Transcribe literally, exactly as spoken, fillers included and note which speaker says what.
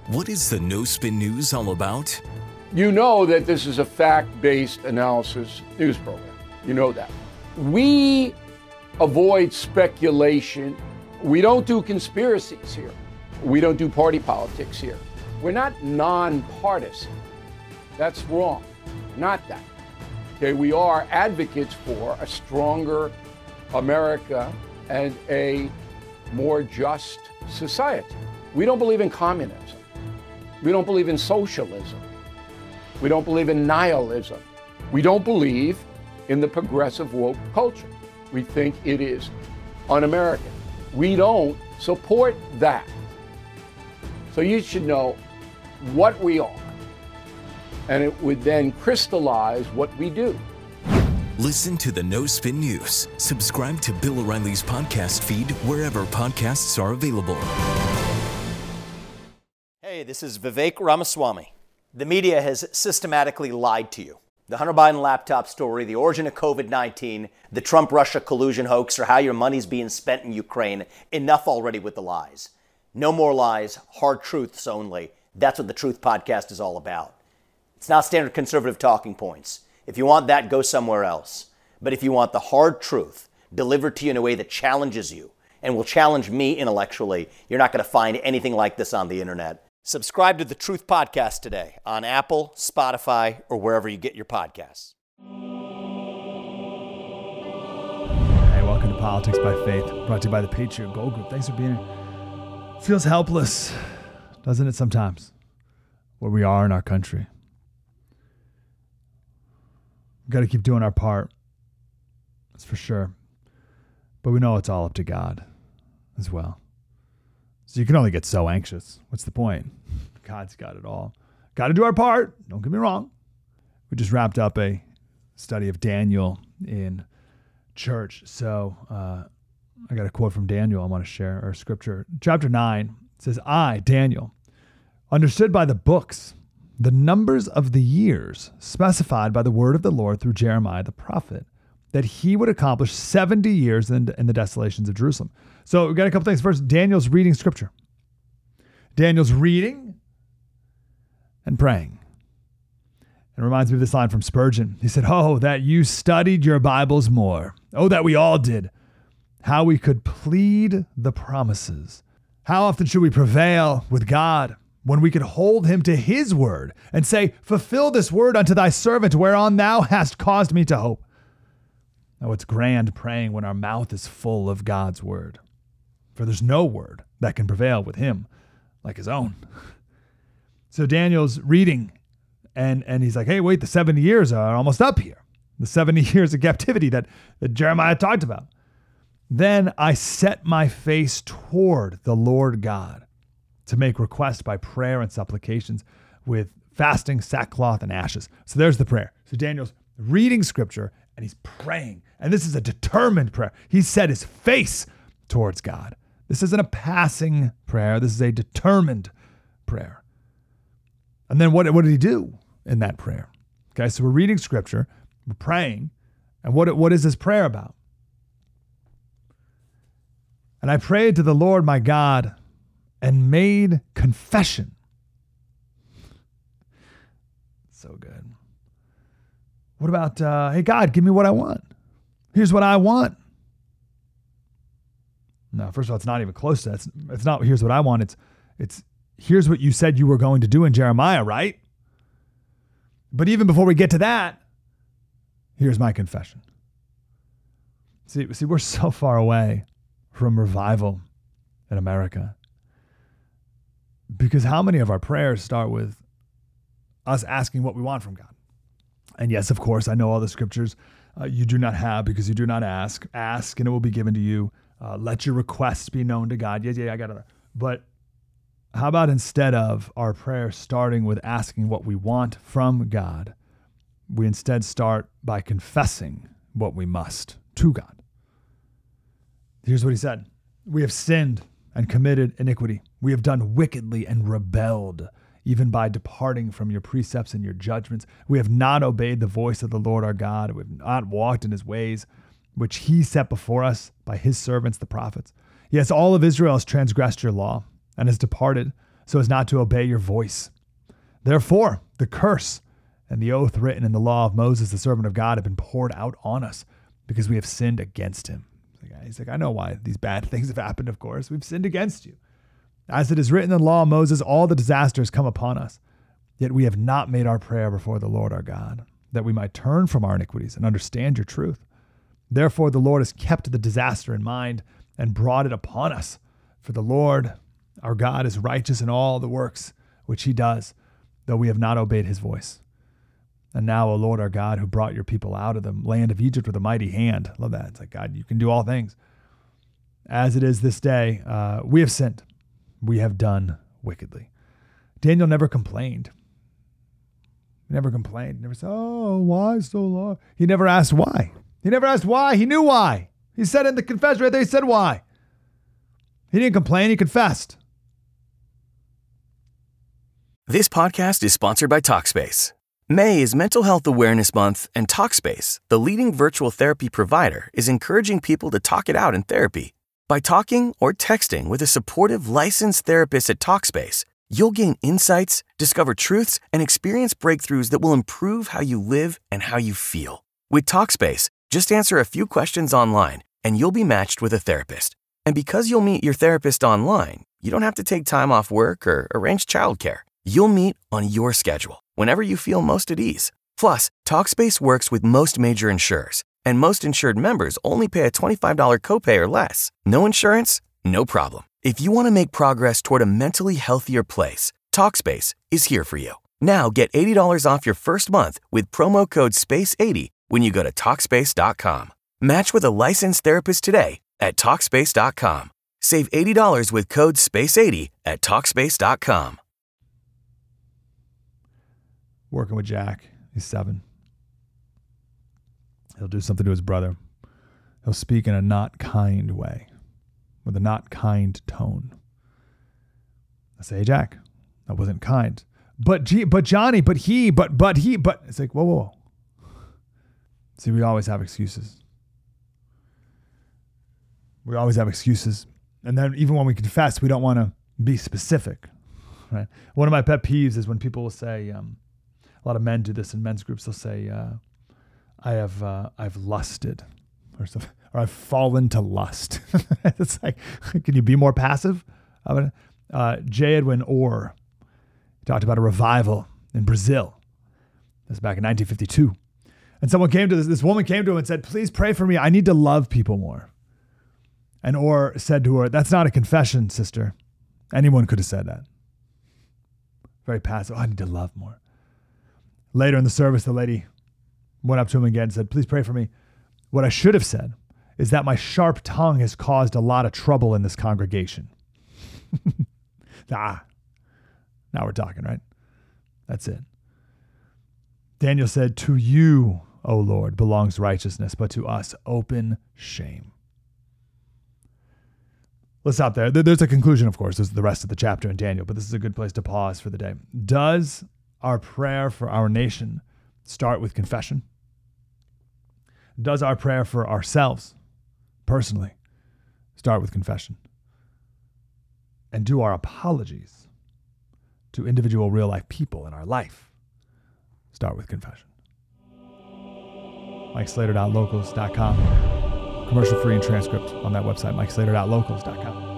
Speaker 1: What is the No Spin News all about?
Speaker 2: You know that this is a fact-based analysis news program. You know that. We avoid speculation. We don't do conspiracies here. We don't do party politics here. We're not nonpartisan. That's wrong. Not that. Okay, we are advocates for a stronger America and a more just society. We don't believe in communism. We don't believe in socialism. We don't believe in nihilism. We don't believe in the progressive woke culture. We think it is un-American. We don't support that. So you should know what we are, and it would then crystallize what we do.
Speaker 1: Listen to the No Spin News. Subscribe to Bill O'Reilly's podcast feed wherever podcasts are available.
Speaker 3: Hey, this is Vivek Ramaswamy. The media has systematically lied to you. The Hunter Biden laptop story, the origin of covid nineteen, the Trump-Russia collusion hoax, or how your money's being spent in Ukraine. Enough already with the lies. No more lies, hard truths only. That's what the Truth Podcast is all about. It's not standard conservative talking points. If you want that, go somewhere else. But if you want the hard truth delivered to you in a way that challenges you and will challenge me intellectually, you're not going to find anything like this on the internet. Subscribe to the Truth Podcast today on Apple, Spotify, or wherever you get your podcasts.
Speaker 4: Hey, welcome to Politics by Faith, brought to you by the Patriot Gold Group. Thanks for being here. Feels helpless, doesn't it, sometimes, where we are in our country. We've got to keep doing our part, that's for sure. But we know it's all up to God as well. So you can only get so anxious. What's the point? God's got it all. Got to do our part. Don't get me wrong. We just wrapped up a study of Daniel in church. So uh, I got a quote from Daniel I want to share, or scripture. Chapter nine says, I, Daniel, understood by the books the numbers of the years specified by the word of the Lord through Jeremiah the prophet, that he would accomplish seventy years in, in the desolations of Jerusalem. So we've got a couple things. First, Daniel's reading scripture. Daniel's reading and praying. It reminds me of this line from Spurgeon. He said, oh, that you studied your Bibles more. Oh, that we all did. How we could plead the promises. How often should we prevail with God when we could hold him to his word and say, fulfill this word unto thy servant whereon thou hast caused me to hope. Oh, it's grand praying when our mouth is full of God's word. For there's no word that can prevail with him like his own. So Daniel's reading, and, and he's like, hey, wait, the seventy years are almost up here. The seventy years of captivity that, that Jeremiah talked about. Then I set my face toward the Lord God to make request by prayer and supplications with fasting, sackcloth, and ashes. So there's the prayer. So Daniel's reading scripture and he's praying. And this is a determined prayer. He set his face towards God. This isn't a passing prayer. This is a determined prayer. And then what, what did he do in that prayer? Okay, so we're reading scripture, we're praying, and what, what is this prayer about? And I prayed to the Lord my God and made confession. So good. What about, uh, hey, God, give me what I want. Here's what I want. No, first of all, it's not even close to that. It's, it's not, here's what I want. It's, it's, here's what you said you were going to do in Jeremiah, right? But even before we get to that, here's my confession. See, see, we're so far away from revival in America. Because how many of our prayers start with us asking what we want from God? And yes, of course, I know all the scriptures. Uh, you do not have because you do not ask. Ask and it will be given to you. Uh, let your requests be known to God. Yeah, yeah, I got it. But how about instead of our prayer starting with asking what we want from God, we instead start by confessing what we must to God. Here's what he said. We have sinned and committed iniquity. We have done wickedly and rebelled, even by departing from your precepts and your judgments. We have not obeyed the voice of the Lord our God. We have not walked in his ways, which he set before us by his servants, the prophets. Yes, all of Israel has transgressed your law and has departed. so as not to obey your voice. Therefore, the curse and the oath written in the law of Moses, the servant of God, have been poured out on us because we have sinned against him. He's like, I know why these bad things have happened, of course. We've sinned against you. As it is written in the law of Moses, all the disasters come upon us. Yet we have not made our prayer before the Lord our God, that we might turn from our iniquities and understand your truth. Therefore, the Lord has kept the disaster in mind and brought it upon us. For the Lord our God is righteous in all the works which he does, though we have not obeyed his voice. And now, O Lord our God, who brought your people out of the land of Egypt with a mighty hand. Love that. It's like, God, you can do all things. As it is this day, uh, we have sinned. We have done wickedly. Daniel never complained. He never complained. He never said, oh, why so long? He never asked why. He never asked why. He knew why. He said in the confession right there, he said why. He didn't complain. He confessed.
Speaker 5: This podcast is sponsored by Talkspace. May is Mental Health Awareness Month, and Talkspace, the leading virtual therapy provider, is encouraging people to talk it out in therapy. By talking or texting with a supportive, licensed therapist at Talkspace, you'll gain insights, discover truths, and experience breakthroughs that will improve how you live and how you feel. With Talkspace, just answer a few questions online, and you'll be matched with a therapist. And because you'll meet your therapist online, you don't have to take time off work or arrange childcare. You'll meet on your schedule, whenever you feel most at ease. Plus, Talkspace works with most major insurers, and most insured members only pay a twenty-five dollars copay or less. No insurance? No problem. If you want to make progress toward a mentally healthier place, Talkspace is here for you. Now get eighty dollars off your first month with promo code space eighty when you go to Talkspace dot com. Match with a licensed therapist today at Talkspace dot com. Save eighty dollars with code space eighty at Talkspace dot com.
Speaker 4: Working with Jack. He's seven. He'll do something to his brother. He'll speak in a not kind way, with a not kind tone. I say, hey, Jack, that wasn't kind. But G, but Johnny, but he, but but he, but it's like, whoa, whoa, whoa. See, we always have excuses. We always have excuses. And then even when we confess, we don't want to be specific. Right? One of my pet peeves is when people will say, um, a lot of men do this in men's groups. They'll say, uh, I have, uh, I've lusted or something, or I've fallen to lust. It's like, can you be more passive? Uh, J. Edwin Orr talked about a revival in Brazil. That's back in nineteen fifty-two. And someone came to this, this woman came to him and said, please pray for me. I need to love people more. And Orr said to her, that's not a confession, sister. Anyone could have said that. Very passive. Oh, I need to love more. Later in the service, the lady went up to him again and said, please pray for me. What I should have said is that my sharp tongue has caused a lot of trouble in this congregation. ah, now we're talking, right? That's it. Daniel said, to you, O Lord, belongs righteousness, but to us, open shame. Let's stop there. There's a conclusion, of course. There's the rest of the chapter in Daniel, but this is a good place to pause for the day. Does our prayer for our nation start with confession? Does our prayer for ourselves, personally, start with confession? And do our apologies to individual real-life people in our life start with confession? Mike Slater dot locals dot com. Commercial free and transcript on that website, Mike Slater dot locals dot com.